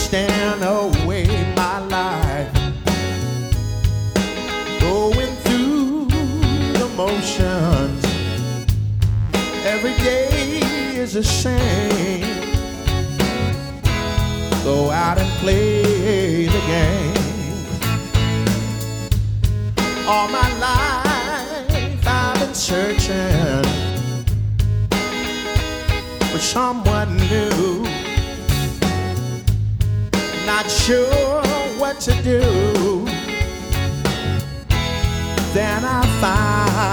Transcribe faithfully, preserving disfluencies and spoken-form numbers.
understand the way my life going through the motions. Every day is the same. Go out and play the game. All my life I've been searching for someone new. Not sure what to do. Then I find